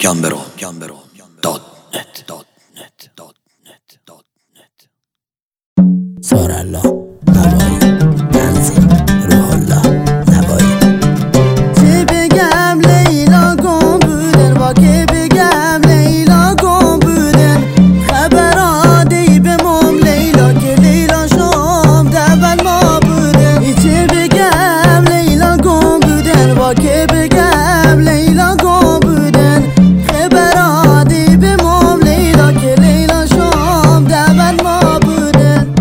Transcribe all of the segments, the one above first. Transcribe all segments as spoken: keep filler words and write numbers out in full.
گمبرو گمبرو دات نت دات نت دات نت دات نت سارالله نوایی تنظیم روح الله نوایی. چه بگم لیلا گم بودن با که بگم لیلا گم بودن خبر عادی بموم لیلا که لیلا شام دول ما بودن. چه بگم لیلا گم بودن با که بگم لیلا گم بودن خبر عادی بموم لیلا که لیلا شام دول ما بودن.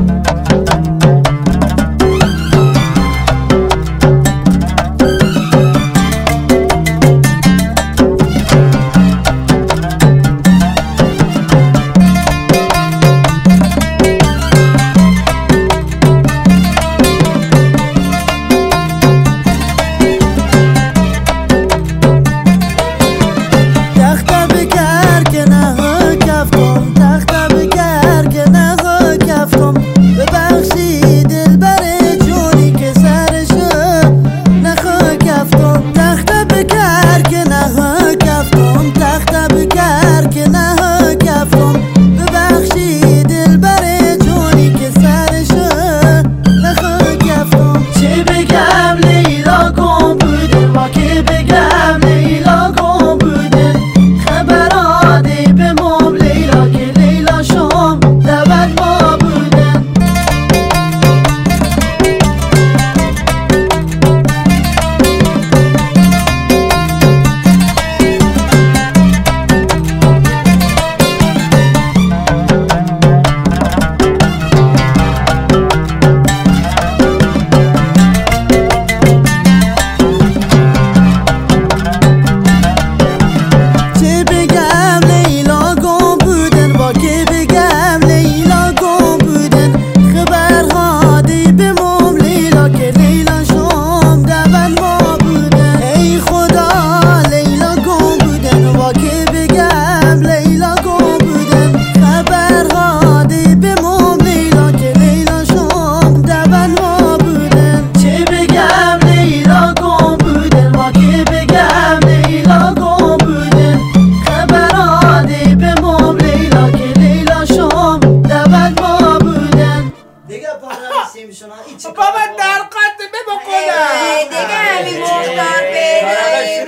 بابا در قدمه بکنم دیگه همین مختار بره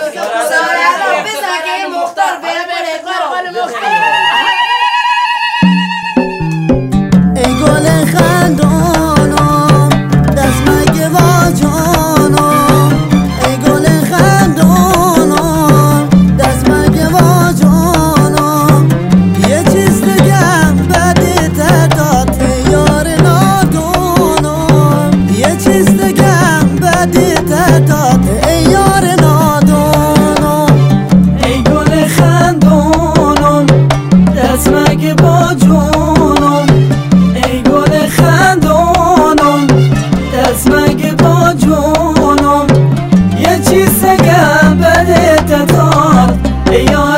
سارالله بزن که این مختار بره بره کارو ای گل خندانم دست مگه با جانم ای گل خندانم دست مگه با جانم یه چیز دگم بده ترداد یار نادانم یه چیز دگم بده ترداد یار نادانم ای گل خندانم دست مگه با جانم ای گل خندانم دست مگه با جانم یه چیز دگم بده ترداد